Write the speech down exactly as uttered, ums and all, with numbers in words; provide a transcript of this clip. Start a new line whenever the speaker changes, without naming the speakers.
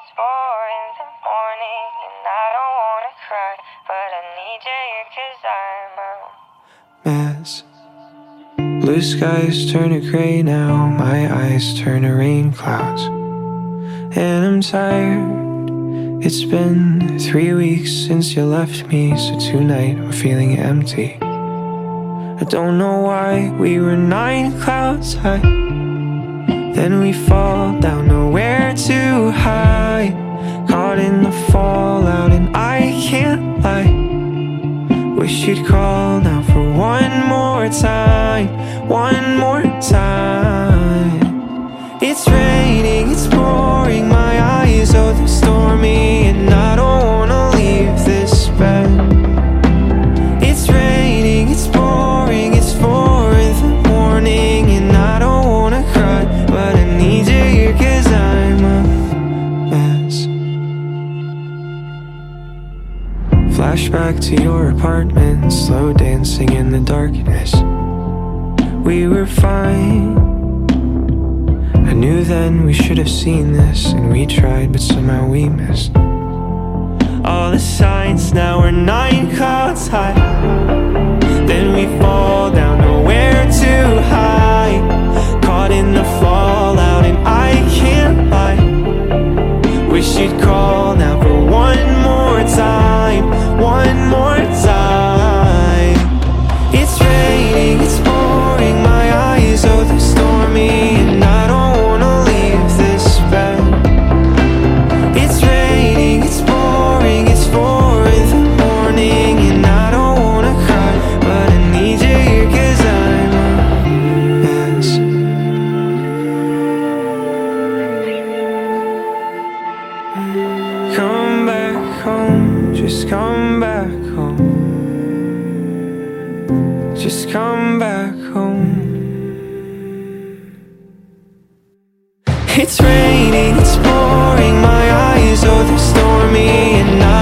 it's four in the morning and I don't wanna cry, but I need you here 'cause I'm a
mess. Blue skies turn to gray now, my eyes turn to rain clouds, and I'm tired. It's been three weeks since you left me, so tonight I'm feeling empty. I don't know why we were nine clouds high, then we fall down, nowhere to hide. Caught in the fallout and I can't lie. Wish you'd call now for one more time, one more time. It's raining, it's pouring, my eyes are too stormy, and I don't wanna leave this bed. It's raining, it's pouring, it's four in the morning, and I don't wanna cry, but I need you here 'cause I'm a mess. Flashback to your apartment, slow dancing in the darkness. We were fine. I knew then we should have seen this, and we tried, but somehow we missed. All the signs now we're nine clouds high, then we fall down, nowhere to hide. Caught in the fallout and I can't lie. Wish you'd call now for one more time, one more time. It's raining, it's pouring, my eyes are too stormy, and I don't wanna leave this bed. It's raining, it's pouring, it's four in the morning, and I don't wanna cry, but I need you here 'cause I'm a mess. Come back home, just come back home. Just come back home. It's raining, it's pouring, my eyes are too stormy, and I